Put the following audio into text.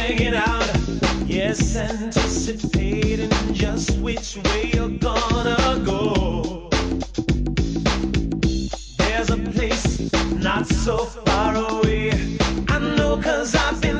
hanging out. Yes, anticipating just which way you're gonna go. There's a place not so far away. I know 'cause I've been